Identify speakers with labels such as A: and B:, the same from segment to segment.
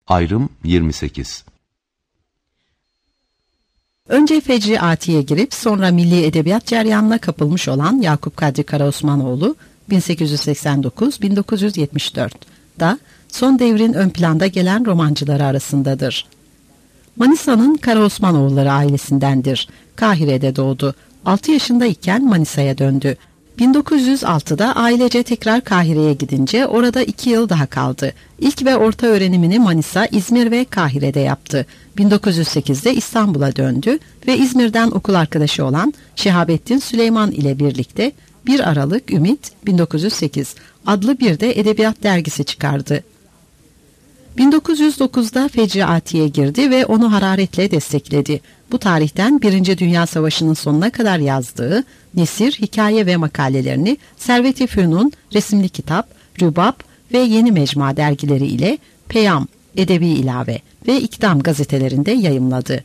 A: Ayrım 28.
B: Önce Fecri Ati'ye girip sonra milli edebiyat ceryanına kapılmış olan Yakup Kadri Karaosmanoğlu 1889-1974 da son devrin ön planda gelen romancıları arasındadır. Manisa'nın Karaosmanoğulları ailesindendir. Kahire'de doğdu. 6 yaşındayken Manisa'ya döndü. 1906'da ailece tekrar Kahire'ye gidince orada 2 yıl daha kaldı. İlk ve orta öğrenimini Manisa, İzmir ve Kahire'de yaptı. 1908'de İstanbul'a döndü ve İzmir'den okul arkadaşı olan Şehabettin Süleyman ile birlikte 1 Aralık Ümit 1908 adlı bir de edebiyat dergisi çıkardı. 1909'da Fecri Ati'ye girdi ve onu hararetle destekledi. Bu tarihten 1. Dünya Savaşı'nın sonuna kadar yazdığı nesir, hikaye ve makalelerini Servet-i Fünun, resimli kitap, Rübab ve Yeni Mecmua dergileri ile Peyam, Edebi İlave ve İkdam gazetelerinde yayımladı.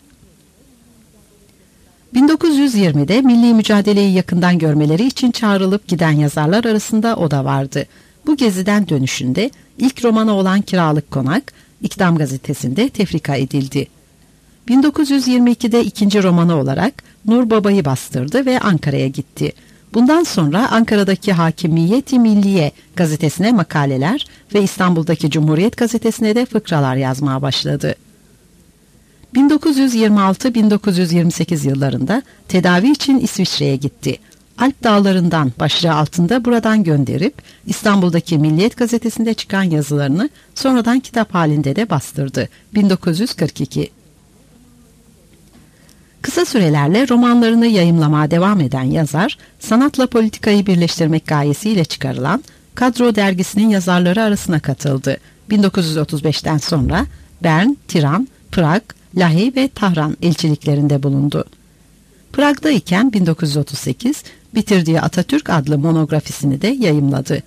B: 1920'de milli mücadeleyi yakından görmeleri için çağrılıp giden yazarlar arasında o da vardı. Bu geziden dönüşünde ilk romanı olan Kiralık Konak, İkdam gazetesinde tefrika edildi. 1922'de ikinci romanı olarak Nur Baba'yı bastırdı ve Ankara'ya gitti. Bundan sonra Ankara'daki Hakimiyet-i Milliye gazetesine makaleler ve İstanbul'daki Cumhuriyet gazetesine de fıkralar yazmaya başladı. 1926-1928 yıllarında tedavi için İsviçre'ye gitti. Alp dağlarından başlığı altında buradan gönderip İstanbul'daki Milliyet gazetesinde çıkan yazılarını sonradan kitap halinde de bastırdı. 1942. Kısa sürelerle romanlarını yayımlamaya devam eden yazar, sanatla politikayı birleştirmek gayesiyle çıkarılan Kadro dergisinin yazarları arasına katıldı. 1935'ten sonra Bern, Tiran, Prag, Lahey ve Tahran elçiliklerinde bulundu. Prag'dayken 1938 bitirdiği Atatürk adlı monografisini de yayımladı.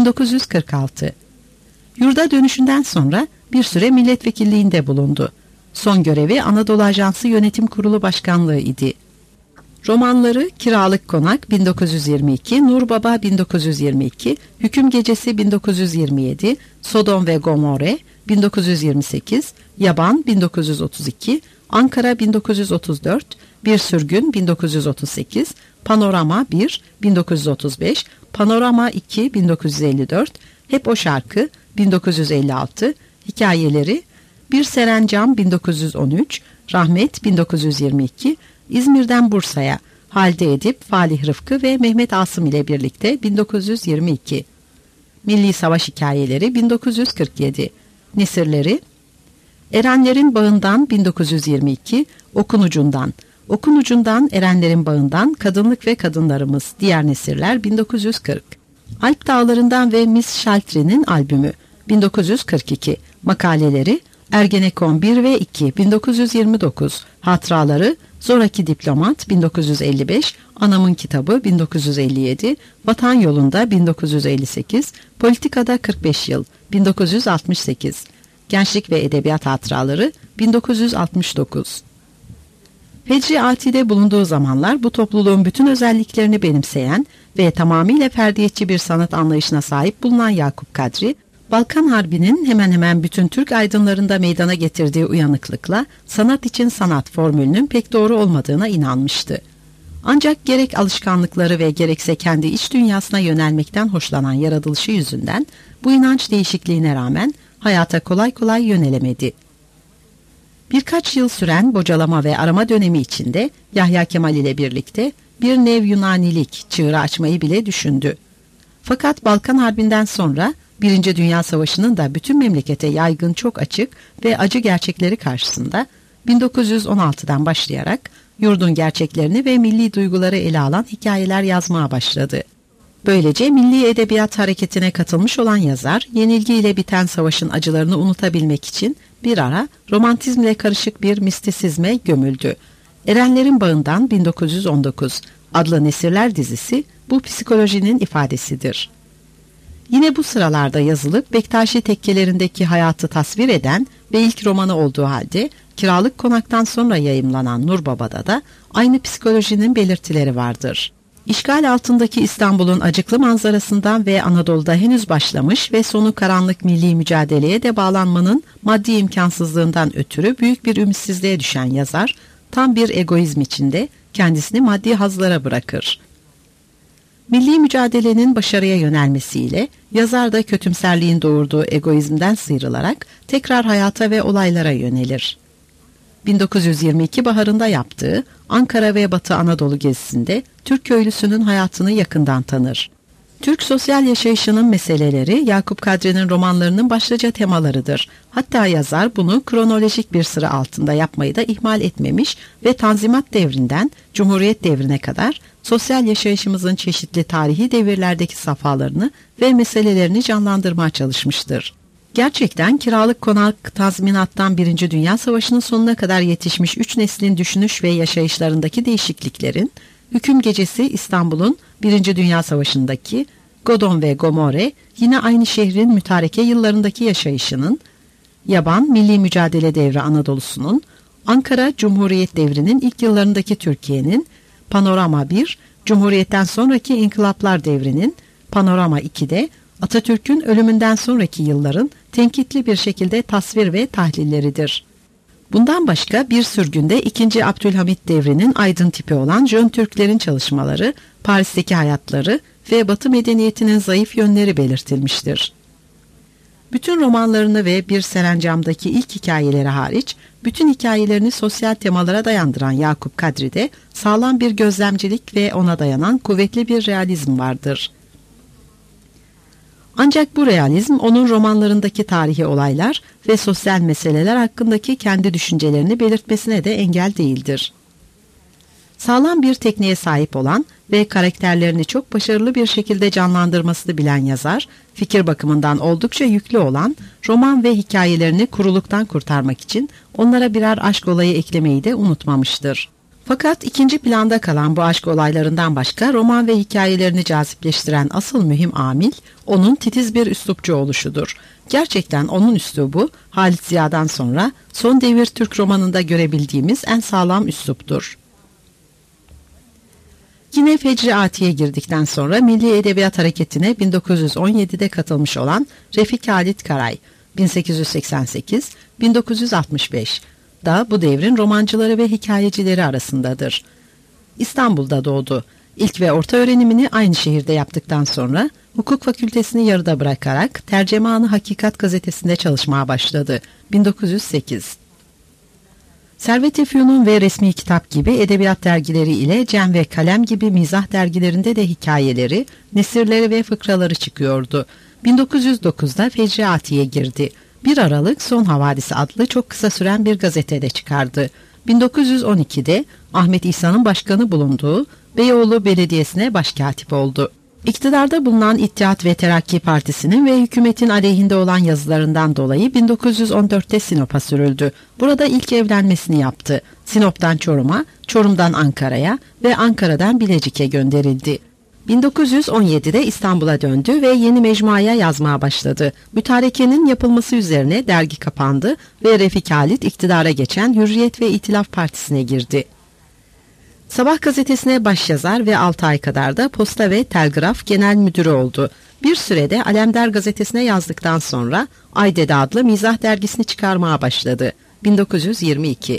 B: 1946. Yurda dönüşünden sonra bir süre milletvekilliğinde bulundu. Son görevi Anadolu Ajansı Yönetim Kurulu Başkanlığı idi. Romanları Kiralık Konak 1922, Nur Baba 1922, Hüküm Gecesi 1927, Sodom ve Gomorre 1928, Yaban 1932, Ankara 1934, Bir Sürgün 1938, Panorama 1 1935, Panorama 2 1954, Hep o Şarkı 1956, Hikayeleri Bir Serencam 1913, Rahmet 1922, İzmir'den Bursa'ya, Halide Edip, Falih Rıfkı ve Mehmet Asım ile birlikte 1922, Milli Savaş Hikayeleri 1947, Nesirleri Erenlerin Bağından 1922, Okun Ucundan, Erenlerin Bağından, Kadınlık ve Kadınlarımız, Diğer Nesirler 1940, Alp Dağlarından ve Miss Sheltry'nin albümü 1942, Makaleleri Ergenekon 1 ve 2 1929, Hatıraları Zoraki Diplomat 1955, Anamın Kitabı 1957, Vatan Yolunda 1958, Politikada 45 yıl 1968, Gençlik ve Edebiyat Hatıraları 1969. Fecri Ati'de bulunduğu zamanlar bu topluluğun bütün özelliklerini benimseyen ve tamamıyla ferdiyetçi bir sanat anlayışına sahip bulunan Yakup Kadri, Balkan Harbi'nin hemen hemen bütün Türk aydınlarında meydana getirdiği uyanıklıkla sanat için sanat formülünün pek doğru olmadığına inanmıştı. Ancak gerek alışkanlıkları ve gerekse kendi iç dünyasına yönelmekten hoşlanan yaratılışı yüzünden bu inanç değişikliğine rağmen hayata kolay kolay yönelemedi. Birkaç yıl süren bocalama ve arama dönemi içinde Yahya Kemal ile birlikte bir nev Yunanilik çığırı açmayı bile düşündü. Fakat Balkan Harbi'nden sonra 1. Dünya Savaşı'nın da bütün memlekete yaygın çok açık ve acı gerçekleri karşısında 1916'dan başlayarak yurdun gerçeklerini ve milli duyguları ele alan hikayeler yazmaya başladı. Böylece milli edebiyat hareketine katılmış olan yazar, yenilgiyle biten savaşın acılarını unutabilmek için bir ara romantizmle karışık bir mistisizme gömüldü. Erenlerin Bağından 1919 adlı Nesirler dizisi bu psikolojinin ifadesidir. Yine bu sıralarda yazılıp Bektaşi tekkelerindeki hayatı tasvir eden ve ilk romanı olduğu halde Kiralık Konak'tan sonra yayımlanan Nur Baba'da da aynı psikolojinin belirtileri vardır. İşgal altındaki İstanbul'un acıklı manzarasından ve Anadolu'da henüz başlamış ve sonu karanlık milli mücadeleye de bağlanmanın maddi imkansızlığından ötürü büyük bir ümitsizliğe düşen yazar, tam bir egoizm içinde kendisini maddi hazlara bırakır. Milli mücadelenin başarıya yönelmesiyle yazar da kötümserliğin doğurduğu egoizmden sıyrılarak tekrar hayata ve olaylara yönelir. 1922 baharında yaptığı Ankara ve Batı Anadolu gezisinde Türk köylüsünün hayatını yakından tanır. Türk sosyal yaşayışının meseleleri Yakup Kadri'nin romanlarının başlıca temalarıdır. Hatta yazar bunu kronolojik bir sıra altında yapmayı da ihmal etmemiş ve Tanzimat devrinden Cumhuriyet devrine kadar sosyal yaşayışımızın çeşitli tarihi devirlerdeki safhalarını ve meselelerini canlandırmaya çalışmıştır. Gerçekten kiralık konak tazminattan 1. Dünya Savaşı'nın sonuna kadar yetişmiş 3 neslin düşünüş ve yaşayışlarındaki değişikliklerin, Hüküm Gecesi İstanbul'un 1. Dünya Savaşı'ndaki Godon ve Gomorre, yine aynı şehrin mütareke yıllarındaki yaşayışının, Yaban Milli Mücadele Devri Anadolu'sunun, Ankara Cumhuriyet Devri'nin ilk yıllarındaki Türkiye'nin, Panorama 1, Cumhuriyet'ten sonraki İnkılaplar Devri'nin, Panorama 2'de Atatürk'ün ölümünden sonraki yılların tenkitli bir şekilde tasvir ve tahlilleridir. Bundan başka bir sürgünde 2. Abdülhamit devrinin aydın tipi olan Jön Türklerin çalışmaları, Paris'teki hayatları ve Batı medeniyetinin zayıf yönleri belirtilmiştir. Bütün romanlarını ve Bir Serencam'daki ilk hikayeleri hariç, bütün hikayelerini sosyal temalara dayandıran Yakup Kadri'de sağlam bir gözlemcilik ve ona dayanan kuvvetli bir realizm vardır. Ancak bu realizm onun romanlarındaki tarihi olaylar ve sosyal meseleler hakkındaki kendi düşüncelerini belirtmesine de engel değildir. Sağlam bir tekniğe sahip olan ve karakterlerini çok başarılı bir şekilde canlandırmasını bilen yazar, fikir bakımından oldukça yüklü olan roman ve hikayelerini kuruluktan kurtarmak için onlara birer aşk olayı eklemeyi de unutmamıştır. Fakat ikinci planda kalan bu aşk olaylarından başka roman ve hikayelerini cazipleştiren asıl mühim amil, onun titiz bir üslupçu oluşudur. Gerçekten onun üslubu, Halit Ziya'dan sonra son devir Türk romanında görebildiğimiz en sağlam üsluptur. Yine Fecri Ati'ye girdikten sonra Milli Edebiyat Hareketi'ne 1917'de katılmış olan Refik Halit Karay, 1888-1965 da bu devrin romancıları ve hikayecileri arasındadır. İstanbul'da doğdu. İlk ve orta öğrenimini aynı şehirde yaptıktan sonra hukuk fakültesini yarıda bırakarak Tercümanı Hakikat gazetesinde çalışmaya başladı. 1908. Servet-i Fünun ve Resmi Kitap gibi edebiyat dergileri ile Cem ve Kalem gibi mizah dergilerinde de hikayeleri, nesirleri ve fıkraları çıkıyordu. 1909'da Fecri Ati'ye girdi. 1 Aralık Son Havadisi adlı çok kısa süren bir gazetede çıkardı. 1912'de Ahmet İhsan'ın başkanı bulunduğu Beyoğlu Belediyesi'ne başkatip oldu. İktidarda bulunan İttihat ve Terakki Partisi'nin ve hükümetin aleyhinde olan yazılarından dolayı 1914'te Sinop'a sürüldü. Burada ilk evlenmesini yaptı. Sinop'tan Çorum'a, Çorum'dan Ankara'ya ve Ankara'dan Bilecik'e gönderildi. 1917'de İstanbul'a döndü ve yeni mecmuaya yazmaya başladı. Mütarekenin yapılması üzerine dergi kapandı ve Refik Halit iktidara geçen Hürriyet ve İtilaf Partisi'ne girdi. Sabah gazetesine başyazar ve 6 ay kadar da Posta ve Telgraf Genel Müdürü oldu. Bir sürede Alemdar gazetesine yazdıktan sonra Aydede adlı mizah dergisini çıkarmaya başladı. 1922.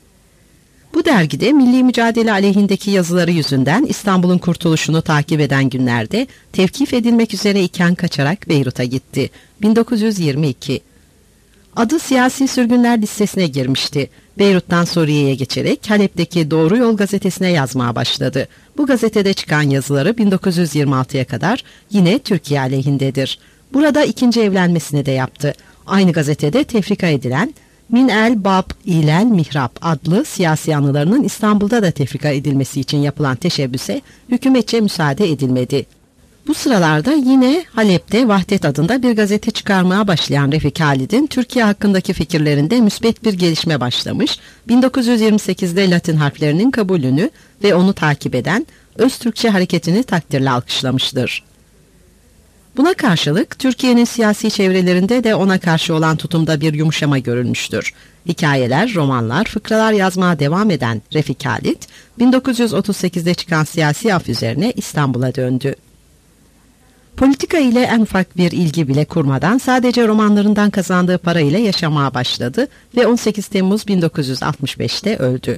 B: Bu dergide milli mücadele aleyhindeki yazıları yüzünden İstanbul'un kurtuluşunu takip eden günlerde tevkif edilmek üzere iken kaçarak Beyrut'a gitti. 1922. Adı siyasi sürgünler listesine girmişti. Beyrut'tan Suriye'ye geçerek Halep'teki Doğru Yol gazetesine yazmaya başladı. Bu gazetede çıkan yazıları 1926'ya kadar yine Türkiye aleyhindedir. Burada ikinci evlenmesini de yaptı. Aynı gazetede tefrika edilen Min el Bab İlel Mihrap adlı siyasi anılarının İstanbul'da da tefrika edilmesi için yapılan teşebbüse hükümetçe müsaade edilmedi. Bu sıralarda yine Halep'te Vahdet adında bir gazete çıkarmaya başlayan Refik Halid'in Türkiye hakkındaki fikirlerinde müsbet bir gelişme başlamış, 1928'de Latin harflerinin kabulünü ve onu takip eden Öztürkçe hareketini takdirle alkışlamıştır. Buna karşılık Türkiye'nin siyasi çevrelerinde de ona karşı olan tutumda bir yumuşama görülmüştür. Hikayeler, romanlar, fıkralar yazmaya devam eden Refik Halit, 1938'de çıkan siyasi af üzerine İstanbul'a döndü. Politika ile en ufak bir ilgi bile kurmadan sadece romanlarından kazandığı parayla yaşamaya başladı ve 18 Temmuz 1965'te öldü.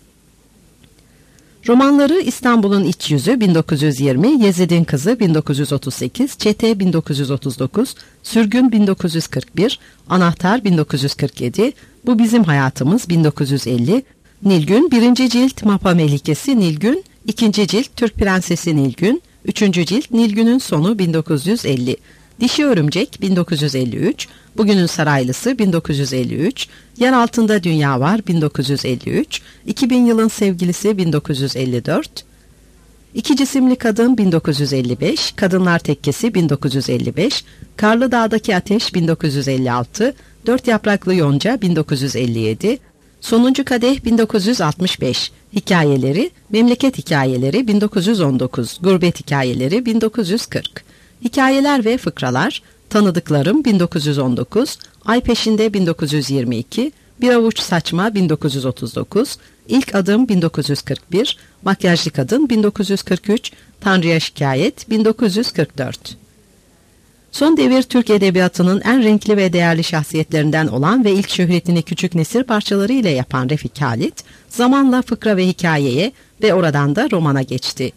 B: Romanları İstanbul'un İç Yüzü 1920, Yezid'in Kızı 1938, Çete 1939, Sürgün 1941, Anahtar 1947, Bu Bizim Hayatımız 1950, Nilgün 1. cilt Mapa Melikesi Nilgün, 2. cilt Türk Prensesi Nilgün, 3. cilt Nilgün'ün Sonu 1950, Dişi Örümcek 1953, Bugünün Saraylısı 1953, Yer Altında Dünya Var 1953, 2000 Yılın Sevgilisi 1954, İki Cisimli Kadın 1955, Kadınlar Tekkesi 1955, Karlı Dağdaki Ateş 1956, Dört Yapraklı Yonca 1957, Sonuncu Kadeh 1965, Hikayeleri, Memleket Hikayeleri 1919, Gurbet Hikayeleri 1940, Hikayeler ve Fıkralar, Tanıdıklarım 1919, Ay Peşinde 1922, Bir Avuç Saçma 1939, İlk Adım 1941, Makyajlı Kadın 1943, Tanrı'ya Şikayet 1944. Son devir Türk Edebiyatı'nın en renkli ve değerli şahsiyetlerinden olan ve ilk şöhretini küçük nesir parçaları ile yapan Refik Halit, zamanla fıkra ve hikayeye ve oradan da romana geçti.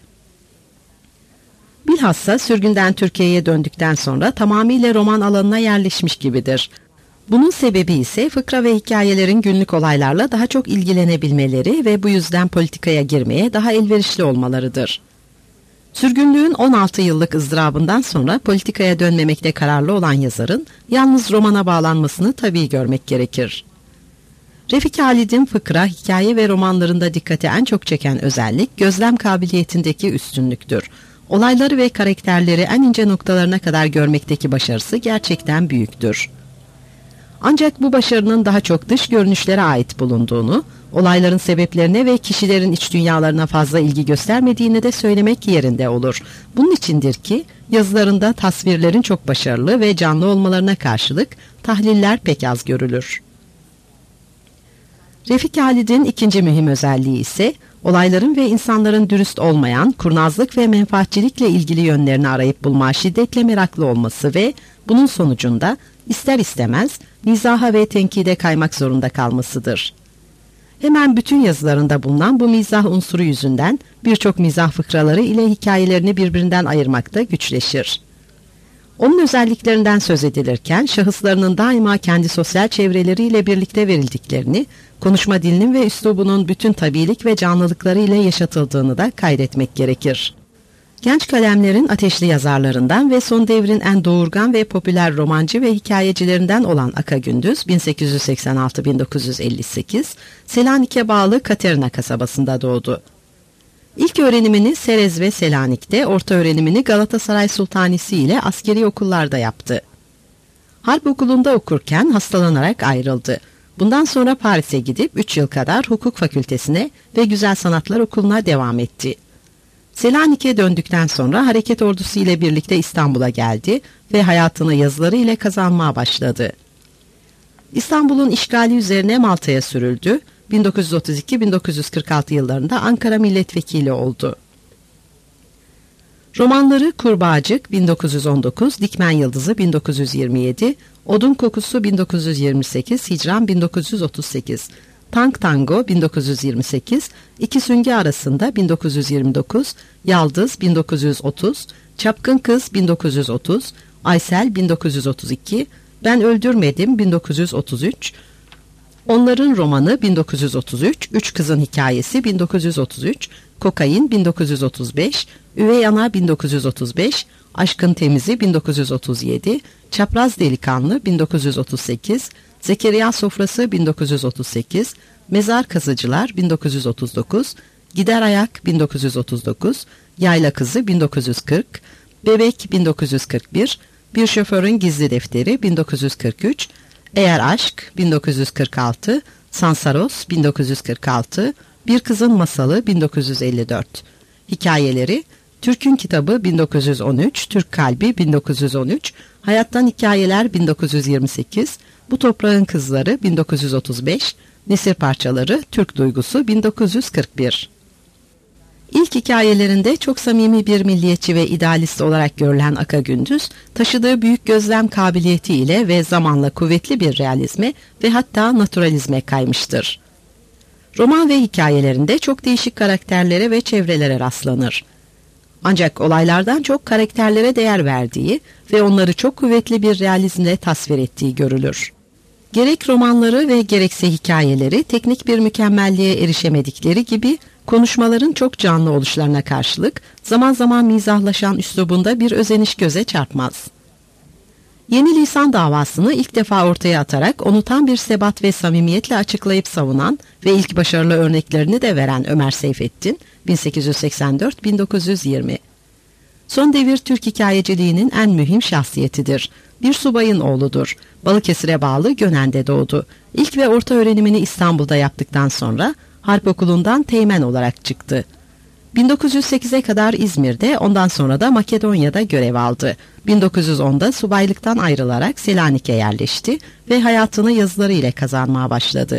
B: Bilhassa sürgünden Türkiye'ye döndükten sonra tamamıyla roman alanına yerleşmiş gibidir. Bunun sebebi ise fıkra ve hikayelerin günlük olaylarla daha çok ilgilenebilmeleri ve bu yüzden politikaya girmeye daha elverişli olmalarıdır. Sürgünlüğün 16 yıllık ızdırabından sonra politikaya dönmemekte kararlı olan yazarın yalnız romana bağlanmasını tabii görmek gerekir. Refik Halid'in fıkra, hikaye ve romanlarında dikkate en çok çeken özellik gözlem kabiliyetindeki üstünlüktür. Olayları ve karakterleri en ince noktalarına kadar görmekteki başarısı gerçekten büyüktür. Ancak bu başarının daha çok dış görünüşlere ait bulunduğunu, olayların sebeplerine ve kişilerin iç dünyalarına fazla ilgi göstermediğini de söylemek yerinde olur. Bunun içindir ki yazılarında tasvirlerin çok başarılı ve canlı olmalarına karşılık tahliller pek az görülür. Refik Halid'in ikinci mühim özelliği ise olayların ve insanların dürüst olmayan, kurnazlık ve menfaatçilikle ilgili yönlerini arayıp bulmaya şiddetle meraklı olması ve bunun sonucunda ister istemez mizaha ve tenkide kaymak zorunda kalmasıdır. Hemen bütün yazılarında bulunan bu mizah unsuru yüzünden birçok mizah fıkraları ile hikayelerini birbirinden ayırmakta güçleşir. Onun özelliklerinden söz edilirken şahıslarının daima kendi sosyal çevreleriyle birlikte verildiklerini, konuşma dilinin ve üslubunun bütün tabiilik ve canlılıkları ile yaşatıldığını da kaydetmek gerekir. Genç kalemlerin ateşli yazarlarından ve son devrin en doğurgan ve popüler romancı ve hikayecilerinden olan Aka Gündüz 1886-1958 Selanik'e bağlı Katerina kasabasında doğdu. İlk öğrenimini Serez ve Selanik'te, orta öğrenimini Galatasaray Sultanisi ile askeri okullarda yaptı. Harp okulunda okurken hastalanarak ayrıldı. Bundan sonra Paris'e gidip 3 yıl kadar hukuk fakültesine ve Güzel Sanatlar Okulu'na devam etti. Selanik'e döndükten sonra hareket ordusu ile birlikte İstanbul'a geldi ve hayatını yazıları ile kazanmaya başladı. İstanbul'un işgali üzerine Malta'ya sürüldü. 1932-1946 yıllarında Ankara milletvekili oldu. Romanları Kurbağacık 1919, Dikmen Yıldızı 1927, Odun Kokusu 1928, Hicran 1938, Tank Tango 1928, İki Süngü Arasında 1929, Yaldız 1930, Çapkın Kız 1930, Aysel 1932, Ben Öldürmedim 1933, Onların Romanı 1933, Üç Kızın Hikayesi 1933, Kokain 1935, Üvey Ana 1935, Aşkın Temizi 1937, Çapraz Delikanlı 1938, Zekeriya Sofrası 1938, Mezar Kazıcılar 1939, Gider Ayak 1939, Yayla Kızı 1940, Bebek 1941, Bir Şoförün Gizli Defteri 1943, Eğer Aşk 1946, Sansaros 1946, Bir Kızın Masalı 1954. Hikayeleri Türk'ün Kitabı 1913, Türk Kalbi 1913, Hayattan Hikayeler 1928, Bu Toprağın Kızları 1935, Nesir Parçaları, Türk Duygusu 1941. İlk hikayelerinde çok samimi bir milliyetçi ve idealist olarak görülen Aka Gündüz, taşıdığı büyük gözlem kabiliyetiyle ve zamanla kuvvetli bir realizme ve hatta naturalizme kaymıştır. Roman ve hikayelerinde çok değişik karakterlere ve çevrelere rastlanır. Ancak olaylardan çok karakterlere değer verdiği ve onları çok kuvvetli bir realizmle tasvir ettiği görülür. Gerek romanları ve gerekse hikayeleri teknik bir mükemmelliğe erişemedikleri gibi konuşmaların çok canlı oluşlarına karşılık zaman zaman mizahlaşan üslubunda bir özeniş göze çarpmaz. Yeni lisan davasını ilk defa ortaya atarak onu tam bir sebat ve samimiyetle açıklayıp savunan ve ilk başarılı örneklerini de veren Ömer Seyfettin 1884-1920. Son devir Türk hikayeciliğinin en mühim şahsiyetidir. Bir subayın oğludur. Balıkesir'e bağlı Gönen'de doğdu. İlk ve orta öğrenimini İstanbul'da yaptıktan sonra Harp Okulu'ndan teğmen olarak çıktı. 1908'e kadar İzmir'de, ondan sonra da Makedonya'da görev aldı. 1910'da subaylıktan ayrılarak Selanik'e yerleşti ve hayatını yazıları ile kazanmaya başladı.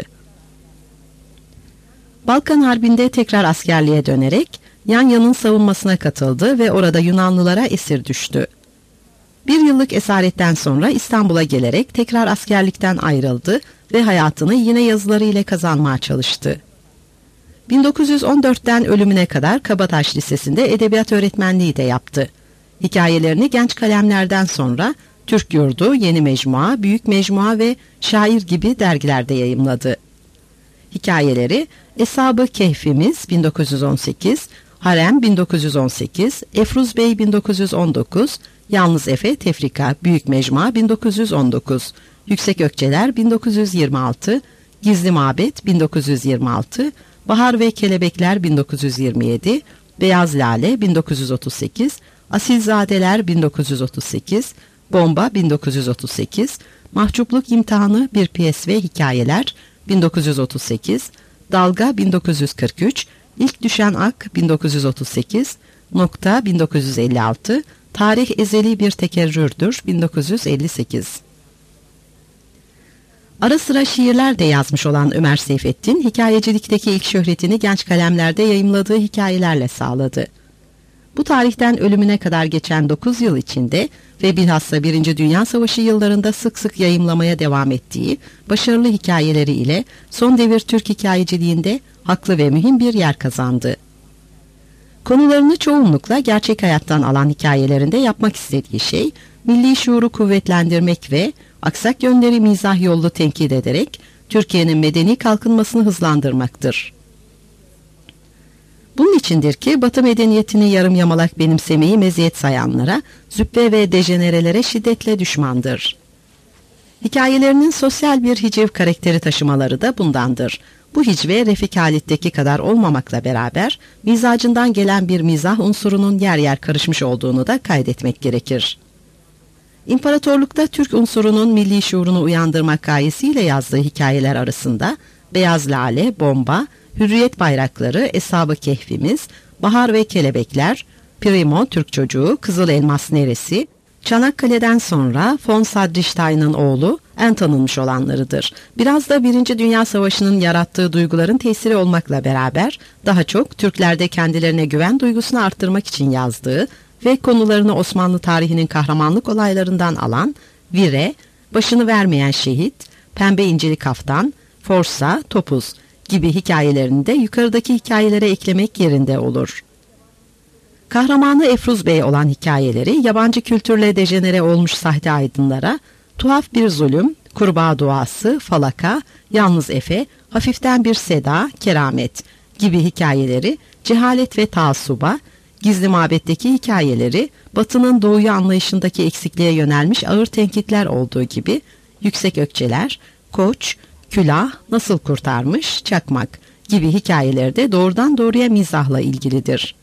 B: Balkan Harbi'nde tekrar askerliğe dönerek Yanya'nın savunmasına katıldı ve orada Yunanlılara esir düştü. Bir yıllık esaretten sonra İstanbul'a gelerek tekrar askerlikten ayrıldı ve hayatını yine yazıları ile kazanmaya çalıştı. 1914'ten ölümüne kadar Kabataş Lisesi'nde edebiyat öğretmenliği de yaptı. Hikayelerini genç kalemlerden sonra Türk Yurdu, Yeni Mecmua, Büyük Mecmua ve Şair gibi dergilerde yayımladı. Hikayeleri Eshab-ı Kehfimiz 1918, Harem 1918, Efruz Bey 1919, Yalnız Efe Tefrika Büyük Mecmua 1919, Yüksek Ökçeler 1926, Gizli Mabet 1926, Bahar ve Kelebekler 1927, Beyaz Lale 1938, Asilzadeler 1938, Bomba 1938, Mahcupluk İmtihanı Bir Piyes ve Hikayeler 1938, Dalga 1943, İlk Düşen Ak 1938, Nokta 1956, Tarih Ezeli Bir Tekerrürdür 1958. Ara sıra şiirler de yazmış olan Ömer Seyfettin, hikayecilikteki ilk şöhretini genç kalemlerde yayımladığı hikayelerle sağladı. Bu tarihten ölümüne kadar geçen 9 yıl içinde ve bilhassa 1. Dünya Savaşı yıllarında sık sık yayımlamaya devam ettiği başarılı hikayeleri ile son devir Türk hikayeciliğinde haklı ve mühim bir yer kazandı. Konularını çoğunlukla gerçek hayattan alan hikayelerinde yapmak istediği şey, milli şuuru kuvvetlendirmek ve aksak yönleri mizah yollu tenkit ederek Türkiye'nin medeni kalkınmasını hızlandırmaktır. Bunun içindir ki Batı medeniyetini yarım yamalak benimsemeyi meziyet sayanlara, züppe ve dejenerelere şiddetle düşmandır. Hikayelerinin sosyal bir hiciv karakteri taşımaları da bundandır. Bu hicve Refik Halit'teki kadar olmamakla beraber mizacından gelen bir mizah unsurunun yer yer karışmış olduğunu da kaydetmek gerekir. İmparatorlukta Türk unsurunun milli şuurunu uyandırmak gayesiyle yazdığı hikayeler arasında Beyaz Lale, Bomba, Hürriyet Bayrakları, Eshab-ı Kehfimiz, Bahar ve Kelebekler, Primo, Türk Çocuğu, Kızıl Elmas Neresi, Çanakkale'den sonra von Sadrichtein'ın oğlu en tanınmış olanlarıdır. Biraz da 1. Dünya Savaşı'nın yarattığı duyguların tesiri olmakla beraber daha çok Türklerde kendilerine güven duygusunu arttırmak için yazdığı ve konularını Osmanlı tarihinin kahramanlık olaylarından alan Vire, Başını Vermeyen Şehit, Pembe İncili Kaftan, Forsa, Topuz gibi hikayelerini de yukarıdaki hikayelere eklemek yerinde olur. Kahramanı Efruz Bey olan hikayeleri yabancı kültürle dejenere olmuş sahte aydınlara, Tuhaf Bir Zulüm, Kurbağa Duası, Falaka, Yalnız Efe, Hafiften Bir Seda, Keramet gibi hikayeleri cehalet ve taassuba, Gizli Mabet'teki hikayeleri Batı'nın doğuyu anlayışındaki eksikliğe yönelmiş ağır tenkitler olduğu gibi Yüksek Ökçeler, Koç, Külah, Nasıl Kurtarmış, Çakmak gibi hikayeleri de doğrudan doğruya mizahla ilgilidir.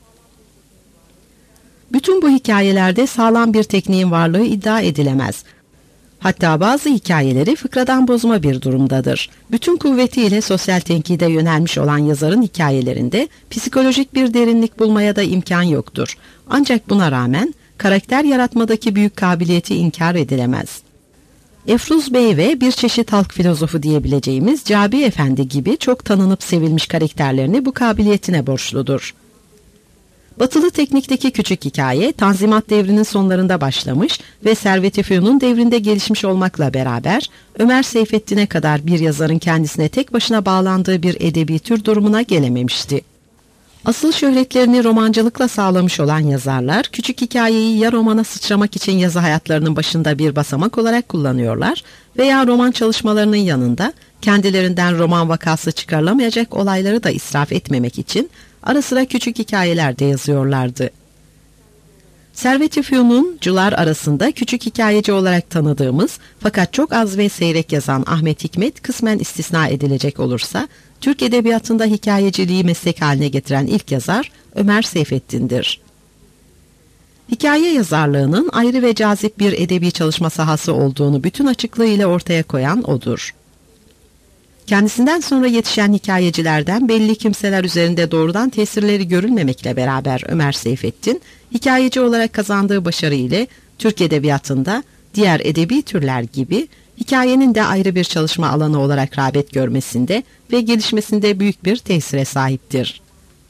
B: Bütün bu hikayelerde sağlam bir tekniğin varlığı iddia edilemez. Hatta bazı hikayeleri fıkradan bozma bir durumdadır. Bütün kuvvetiyle sosyal tenkide yönelmiş olan yazarın hikayelerinde psikolojik bir derinlik bulmaya da imkan yoktur. Ancak buna rağmen karakter yaratmadaki büyük kabiliyeti inkar edilemez. Efruz Bey ve bir çeşit halk filozofu diyebileceğimiz Cabi Efendi gibi çok tanınıp sevilmiş karakterlerini bu kabiliyetine borçludur. Batılı teknikteki küçük hikaye, Tanzimat devrinin sonlarında başlamış ve Servet-i Fünun devrinde gelişmiş olmakla beraber, Ömer Seyfettin'e kadar bir yazarın kendisine tek başına bağlandığı bir edebi tür durumuna gelememişti. Asıl şöhretlerini romancılıkla sağlamış olan yazarlar, küçük hikayeyi ya romana sıçramak için yazı hayatlarının başında bir basamak olarak kullanıyorlar veya roman çalışmalarının yanında kendilerinden roman vakası çıkarılamayacak olayları da israf etmemek için ara sıra küçük hikayeler de yazıyorlardı. Servet-i Fünuncular arasında küçük hikayeci olarak tanıdığımız fakat çok az ve seyrek yazan Ahmet Hikmet kısmen istisna edilecek olursa, Türk edebiyatında hikayeciliği meslek haline getiren ilk yazar Ömer Seyfettin'dir. Hikaye yazarlığının ayrı ve cazip bir edebi çalışma sahası olduğunu bütün açıklığıyla ortaya koyan odur. Kendisinden sonra yetişen hikayecilerden belli kimseler üzerinde doğrudan tesirleri görülmemekle beraber Ömer Seyfettin, hikayeci olarak kazandığı başarı ile Türk edebiyatında diğer edebi türler gibi hikayenin de ayrı bir çalışma alanı olarak rağbet görmesinde ve gelişmesinde büyük bir tesire sahiptir.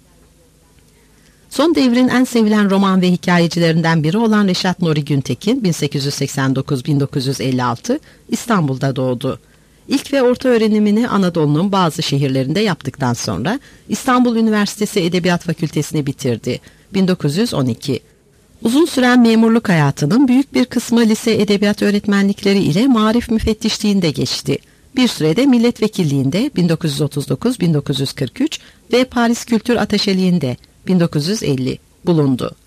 B: Son devrin en sevilen roman ve hikayecilerinden biri olan Reşat Nuri Güntekin 1889-1956 İstanbul'da doğdu. İlk ve orta öğrenimini Anadolu'nun bazı şehirlerinde yaptıktan sonra İstanbul Üniversitesi Edebiyat Fakültesini bitirdi. 1912. Uzun süren memurluk hayatının büyük bir kısmı lise edebiyat öğretmenlikleri ile marif müfettişliğinde geçti. Bir sürede milletvekilliğinde 1939-1943 ve Paris Kültür Ataşeliğinde 1950 bulundu.